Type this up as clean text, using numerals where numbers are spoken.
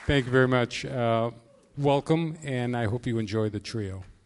Thank you very much. Welcome, and I hope you enjoy the trio.